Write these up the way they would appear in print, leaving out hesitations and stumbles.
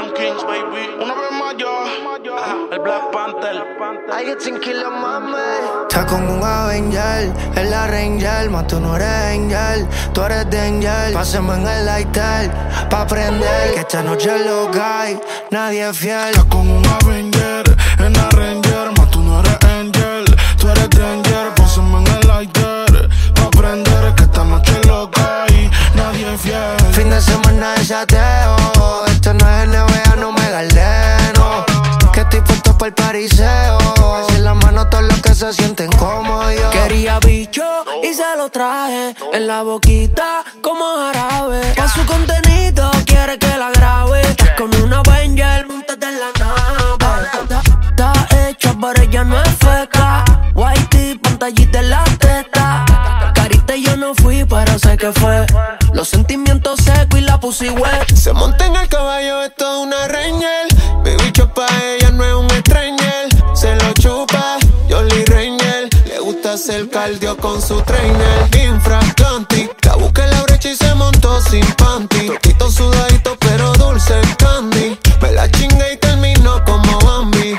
Young Kings, baby. Una vez más yo. El Black Panther. I get sin kilo, mami. Está como un Avenger, es la Ranger. Mas tú no eres Angel, tú eres Danger. Pásame en el lighter, pa' prender. Que esta noche es loca y nadie es fiel. Está como un Avenger, es la Ranger. Mas tú no eres Angel, tú eres Danger. Pásame en el lighter, pa' prender. Que esta noche es loca y nadie es fiel. Fin de semana de chateo. Esto no es NBA, no me galdeno. Que estoy puesto pa'l pariseo. Así en la mano todos los que se sienten como yo. Quería bicho y se lo traje. En la boquita como jarabe. Pa' su contenido quiere que la grabe. Estás con una Avenger, montate en la nave. Está hecha pero ella no es feca. Whitey, pantallita en la testa. Carita yo no fui pero sé que fue. Los sentimientos secos y la pussy wet. Se monta en el caballo, esto es una Ranger. Mi bicho pa' ella no es un stranger. Se lo chupa, Jolly Ranger. Le gusta hacer cardio con su trainer. Infracanti, la busca en la brecha y se montó sin panty. Toquito sudadito pero dulce candy. Me la chinga y terminó como Bambi.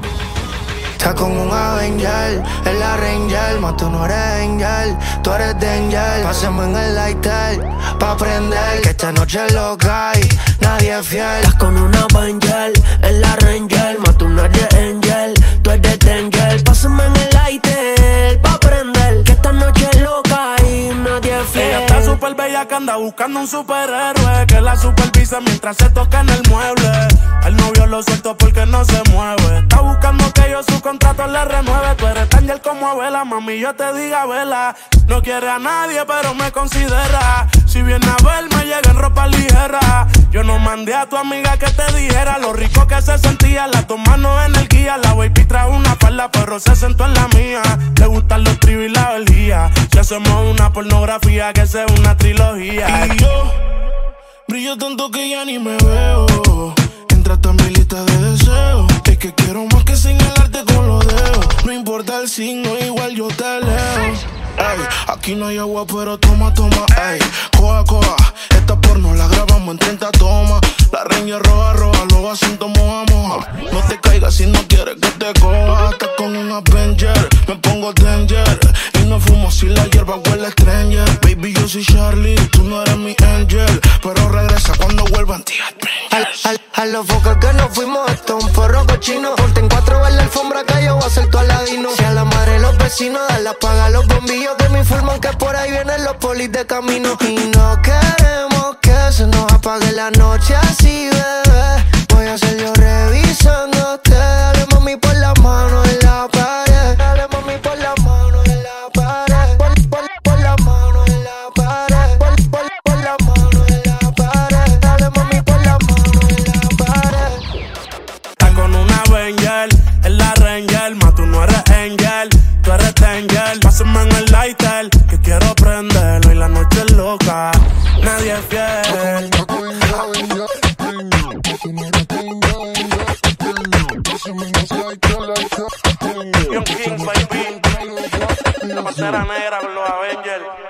Está como un Avenger, es la Ranger. Mas tú no eres Angel, tú eres Danger. Pásame en el lighter, pa' prender. Que esta noche es loca y nadie es fiel. Estás con una Avenger, es la Ranger. Mas tú no eres Angel, tú eres Danger. Pásame en el lighter, pa' prender. Que esta noche es loca y nadie es fiel. Ella está súper bella que anda buscando un superhéroe que la supervisa mientras se toca en el mueble. El novio lo suelto porque no se mueve. Está buscando que yo su contrato le renueve. Tú eres tan gel como abuela, mami, yo te diga vela. No quiere a nadie, pero me considera. Si viene a verme, llega en ropa ligera. Yo no mandé a tu amiga que te dijera lo rico que se sentía. Las dos manos en el guía. La baby trajo una falda, pero se sentó en la mía. Le gustan los tríos y la orgía. Si hacemos una pornografía, que sea una trilogía. Y yo brillo tanto que ya ni me veo. Entraste en mi lista de deseos. Es que quiero más que señalarte con los dedos. No importa el signo, igual yo te leo. Ey, aquí no hay agua, pero toma, toma, ey. Coja, coja, esta porno la grabamos en 30 tomas. La Ranger roja, roja, los asientos moja, moja. No te caigas si no quieres que te coja. Estás con un Avenger, me pongo danger. Y no fumo si la hierba huele a stranger. Baby, yo soy Charlie, tú no eres mi angel. Pero regresa cuando vuelvan, tía. A los focos que nos fuimos, esto es un porro cochino. Ponte en 4 en la alfombra que yo voy a ser tu aladino. Si a la madre los vecinos, dale apaga los bombillos de mi informan que por ahí vienen los polis de camino. Y no queremos que se nos apague la noche así, bebé. Voy a ser yo revisándote. Dale mami por la mano en la pared. Dale mami por la mano en la pared. Por la mano en la pared. Por la mano en la pared. Dale mami por la mano en la pared. Está con una Avenger, es la Ranger. Mas tú no eres Angel, tú eres Danger. Pásame en el lighter, que quiero prenderlo y la noche es loca. Nadie es fiel. Young Kings, baby. La pantera negra con los Avengers.